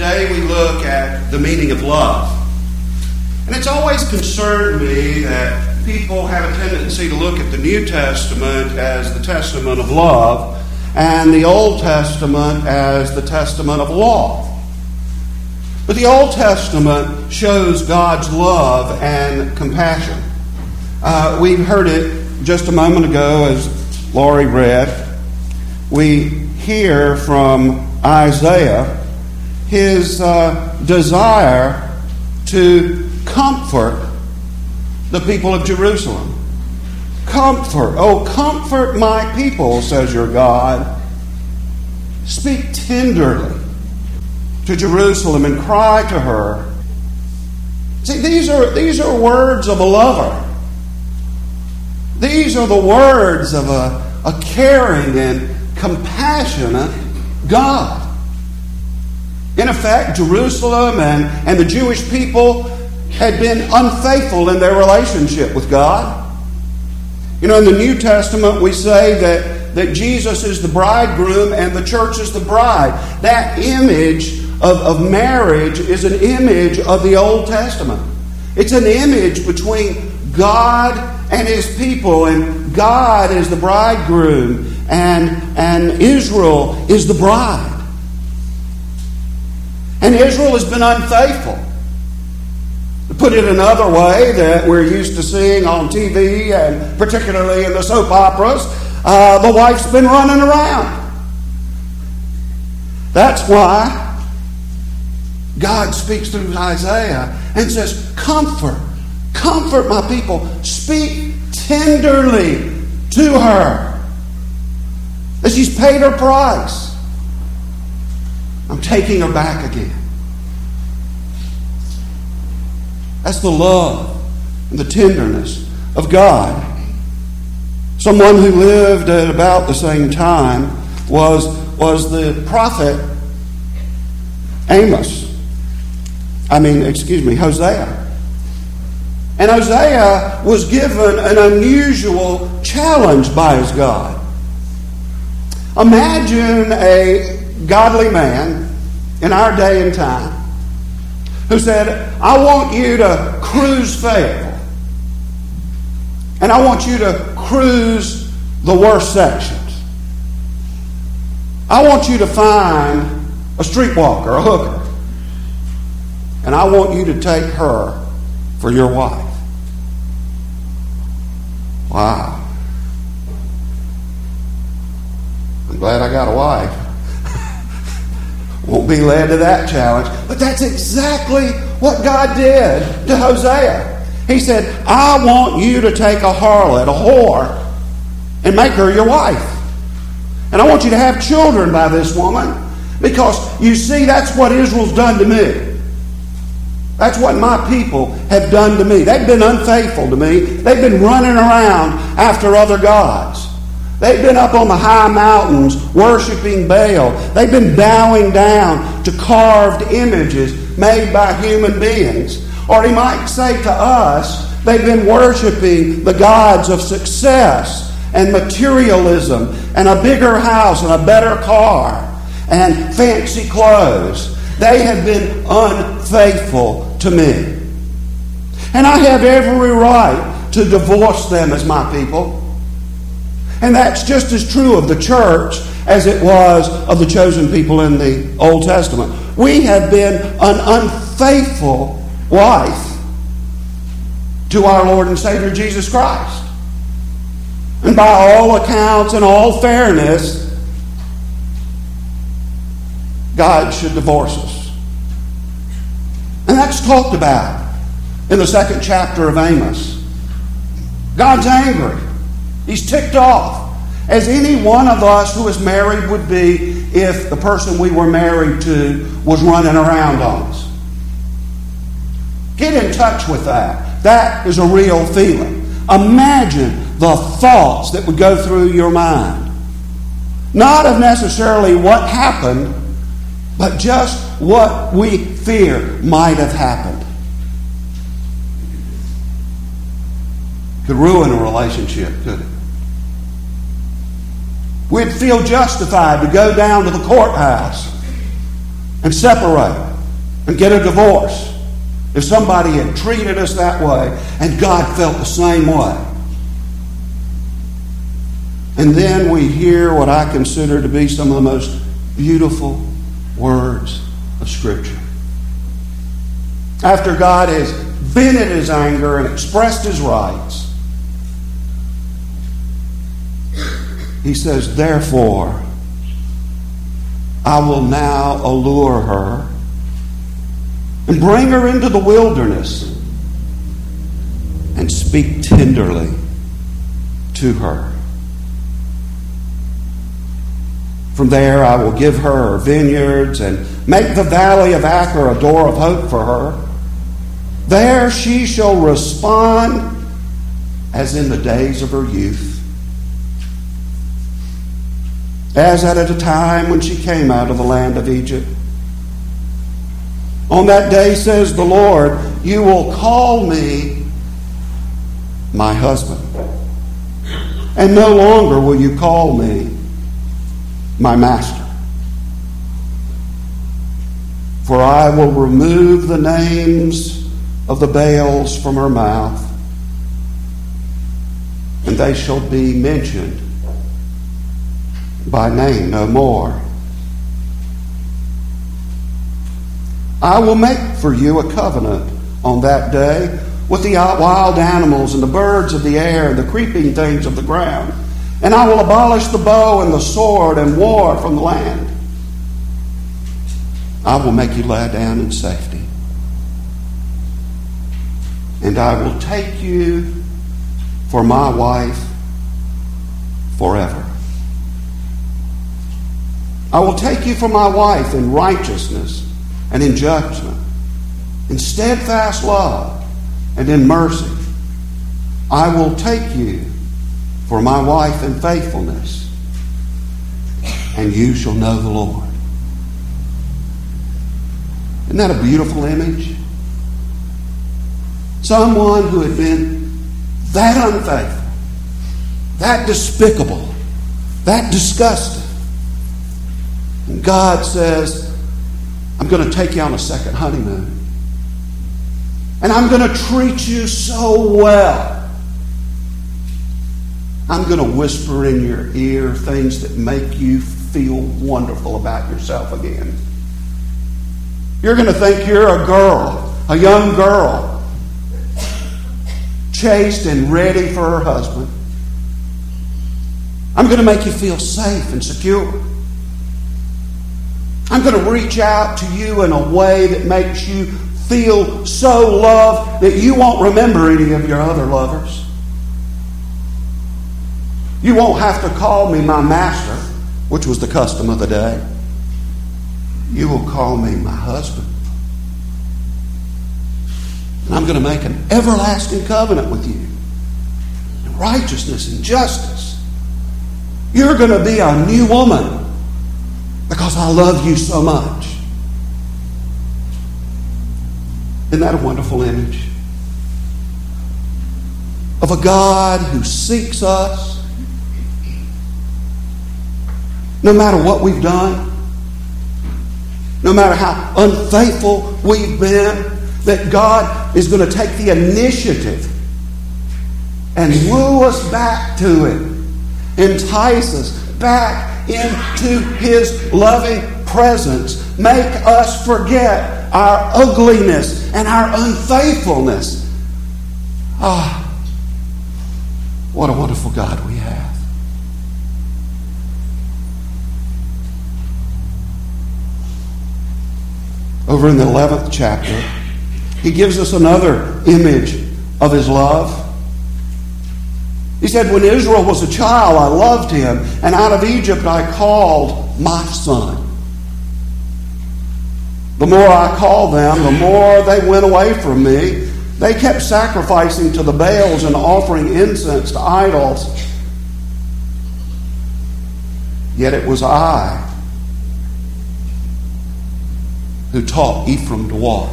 Today we look at the meaning of love. And it's always concerned me that people have a tendency to look at the New Testament as the testament of love and the Old Testament as the testament of law. But the Old Testament shows God's love and compassion. We heard it just a moment ago as Laurie read. We hear from Isaiah his desire to comfort the people of Jerusalem. Comfort, oh, comfort my people, says your God. Speak tenderly to Jerusalem and cry to her. See, these are words of a lover. These are the words of a caring and compassionate God. In effect, Jerusalem and the Jewish people had been unfaithful in their relationship with God. You know, in the New Testament we say that Jesus is the bridegroom and the church is the bride. That image of marriage is an image of the Old Testament. It's an image between God and His people, and God is the bridegroom and Israel is the bride. And Israel has been unfaithful. To put it another way that we're used to seeing on TV and particularly in the soap operas, the wife's been running around. That's why God speaks through Isaiah and says, comfort my people. Speak tenderly to her. That she's paid her price. I'm taking her back again. That's the love and the tenderness of God. Someone who lived at about the same time was the prophet Hosea. And Hosea was given an unusual challenge by his God. Imagine a godly man in our day and time who said, I want you to cruise faithful. And I want you to cruise the worst sections. I want you to find a streetwalker, a hooker. And I want you to take her for your wife. Wow. I'm glad I got a wife. Won't be led to that challenge. But that's exactly what God did to Hosea. He said, I want you to take a harlot, a whore, and make her your wife. And I want you to have children by this woman. Because, you see, that's what Israel's done to me. That's what my people have done to me. They've been unfaithful to me. They've been running around after other gods. They've been up on the high mountains worshiping Baal. They've been bowing down to carved images made by human beings. Or he might say to us, they've been worshiping the gods of success and materialism and a bigger house and a better car and fancy clothes. They have been unfaithful to me. And I have every right to divorce them as my people. And that's just as true of the church as it was of the chosen people in the Old Testament. We have been an unfaithful wife to our Lord and Savior Jesus Christ. And by all accounts and all fairness, God should divorce us. And that's talked about in the 2nd chapter of Amos. God's angry. He's ticked off, as any one of us who is married would be if the person we were married to was running around on us. Get in touch with that. That is a real feeling. Imagine the thoughts that would go through your mind. Not of necessarily what happened, but just what we fear might have happened. Could ruin a relationship, could it? We'd feel justified to go down to the courthouse and separate. and get a divorce if somebody had treated us that way and God felt the same way. And then we hear what I consider to be some of the most beautiful words of Scripture. After God has vented His anger and expressed His rights, He says, therefore, I will now allure her and bring her into the wilderness and speak tenderly to her. From there I will give her vineyards and make the valley of Achor a door of hope for her. There she shall respond as in the days of her youth, as at a time when she came out of the land of Egypt. On that day, says the Lord, you will call me my husband, and no longer will you call me my master. For I will remove the names of the Baals from her mouth, and they shall be mentioned by name no more. I will make for you a covenant on that day with the wild animals and the birds of the air and the creeping things of the ground. And I will abolish the bow and the sword and war from the land. I will make you lie down in safety. And I will take you for my wife forever. I will take you for my wife in righteousness and in judgment, in steadfast love and in mercy. I will take you for my wife in faithfulness, and you shall know the Lord. Isn't that a beautiful image? Someone who had been that unfaithful, that despicable, that disgusting. And God says, I'm going to take you on a second honeymoon. And I'm going to treat you so well. I'm going to whisper in your ear things that make you feel wonderful about yourself again. You're going to think you're a girl, a young girl, chaste and ready for her husband. I'm going to make you feel safe and secure. I'm going to reach out to you in a way that makes you feel so loved that you won't remember any of your other lovers. You won't have to call me my master, which was the custom of the day. You will call me my husband. And I'm going to make an everlasting covenant with you in righteousness and justice. You're going to be a new woman because I love you so much. Isn't that a wonderful image? Of a God who seeks us no matter what we've done, no matter how unfaithful we've been, that God is going to take the initiative and woo us back to it, entice us back into His loving presence, make us forget our ugliness and our unfaithfulness. Ah, what a wonderful God we have. Over in the 11th chapter, He gives us another image of His love. He said, when Israel was a child, I loved him, and out of Egypt I called my son. The more I called them, the more they went away from me. They kept sacrificing to the Baals and offering incense to idols. Yet it was I who taught Ephraim to walk.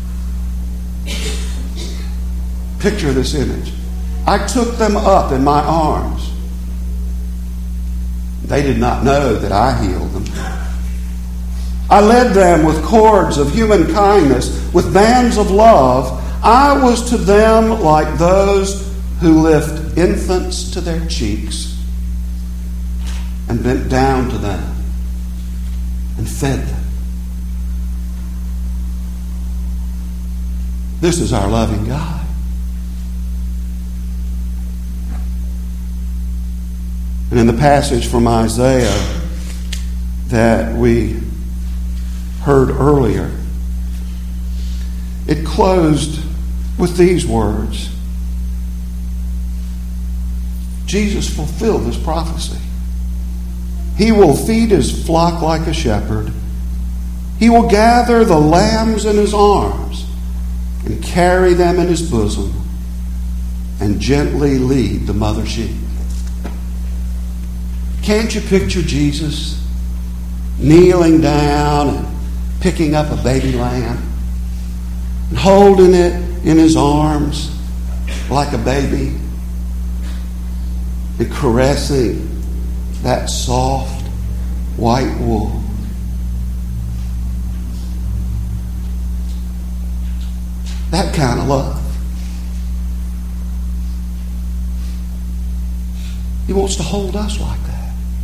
Picture this image. I took them up in my arms. They did not know that I healed them. I led them with cords of human kindness, with bands of love. I was to them like those who lift infants to their cheeks and bent down to them and fed them. This is our loving God. And in the passage from Isaiah that we heard earlier, it closed with these words. Jesus fulfilled this prophecy. He will feed his flock like a shepherd. He will gather the lambs in his arms and carry them in his bosom and gently lead the mother sheep. Can't you picture Jesus kneeling down and picking up a baby lamb and holding it in his arms like a baby and caressing that soft white wool? That kind of love. He wants to hold us like that.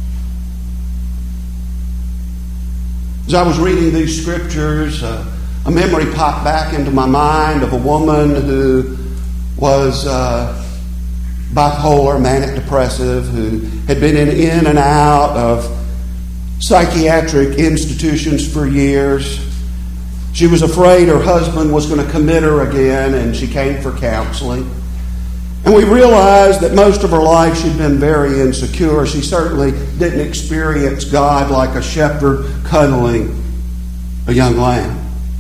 As I was reading these scriptures, a memory popped back into my mind of a woman who was bipolar, manic depressive, who had been in and out of psychiatric institutions for years. She was afraid her husband was going to commit her again, and she came for counseling. And we realized that most of her life she'd been very insecure. She certainly didn't experience God like a shepherd cuddling a young lamb.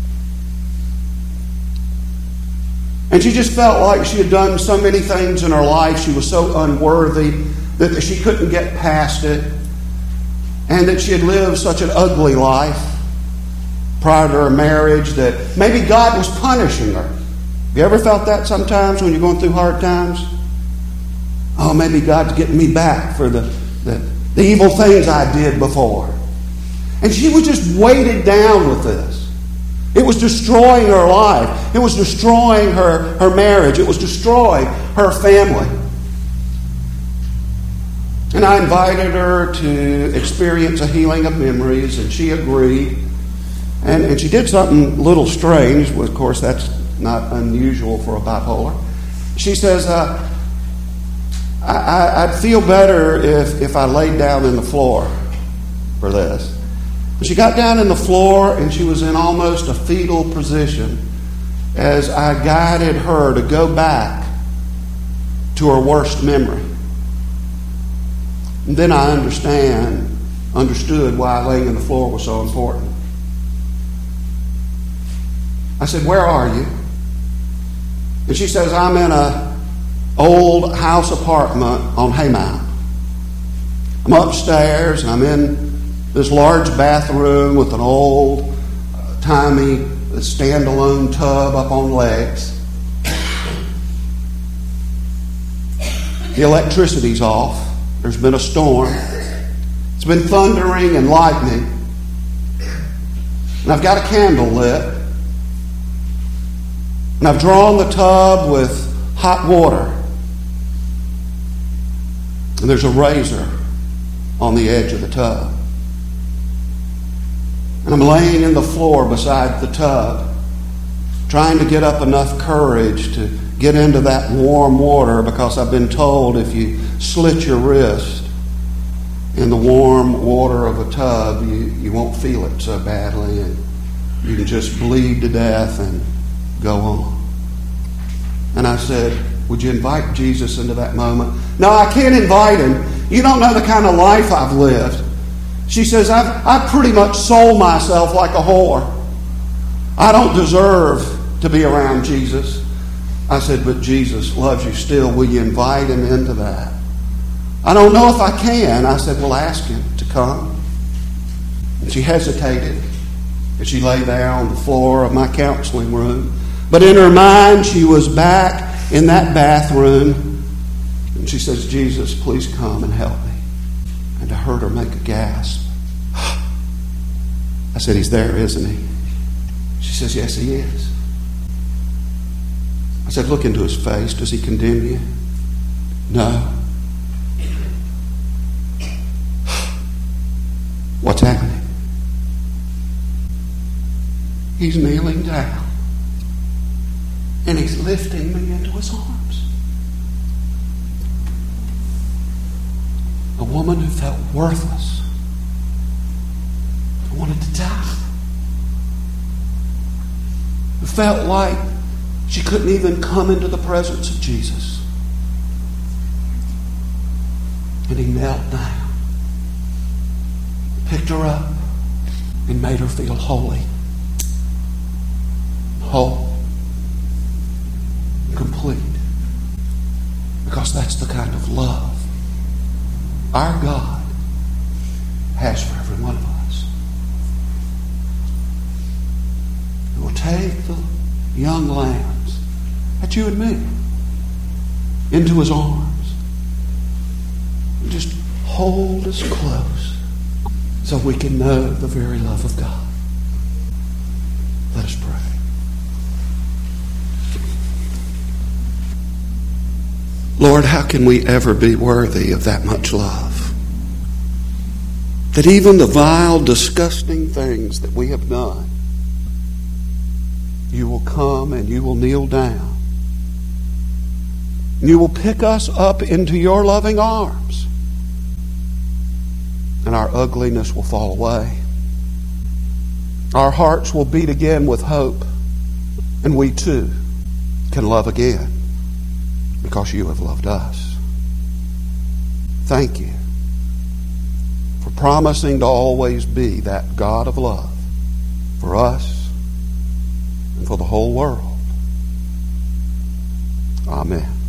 And she just felt like she had done so many things in her life. She was so unworthy that she couldn't get past it, and that she had lived such an ugly life prior to her marriage that maybe God was punishing her. Have you ever felt that sometimes when you're going through hard times? Oh, maybe God's getting me back for the evil things I did before. And she was just weighted down with this. It was destroying her life. It was destroying her marriage. It was destroying her family. And I invited her to experience a healing of memories, and she agreed. And she did something a little strange. Of course, that's not unusual for a bipolar. She says, I'd feel better if I laid down in the floor for this. But she got down in the floor, and she was in almost a fetal position as I guided her to go back to her worst memory. And then I understood why laying on the floor was so important. I said, "Where are you?" And she says, "I'm in an old house apartment on Haymount. I'm upstairs, and I'm in this large bathroom with an old, timey, standalone tub up on legs. The electricity's off. There's been a storm. It's been thundering and lightning. And I've got a candle lit. And I've drawn the tub with hot water. And there's a razor on the edge of the tub. And I'm laying in the floor beside the tub, trying to get up enough courage to get into that warm water, because I've been told if you slit your wrist in the warm water of a tub, you won't feel it so badly, and you can just bleed to death and go on. And I said, "Would you invite Jesus into that moment?" "No, I can't invite him. You don't know the kind of life I've lived." She says, I've pretty much sold myself like a whore. I don't deserve to be around Jesus. I said, "But Jesus loves you still. Will you invite him into that?" "I don't know if I can." I said, "Well, ask him to come." And she hesitated as she lay there on the floor of my counseling room. But in her mind, she was back in that bathroom. And she says, "Jesus, please come and help me." And I heard her make a gasp. I said, he's there, isn't he? She says, yes, he is. I said, look into his face. Does he condemn you? No. What's happening? He's kneeling down and he's lifting me into his arms. A woman who felt worthless, who wanted to die, who felt like she couldn't even come into the presence of Jesus. And he knelt down, picked her up, and made her feel holy, whole, complete. Because that's the kind of love our God has for every one of us. He will take the young lambs, that's you and me, into his arms and just hold us close so we can know the very love of God. Let us pray. Lord, how can we ever be worthy of that much love? That even the vile, disgusting things that we have done, you will come and you will kneel down. And you will pick us up into your loving arms. And our ugliness will fall away. Our hearts will beat again with hope. And we too can love again because you have loved us. Thank you for promising to always be that God of love for us and for the whole world. Amen.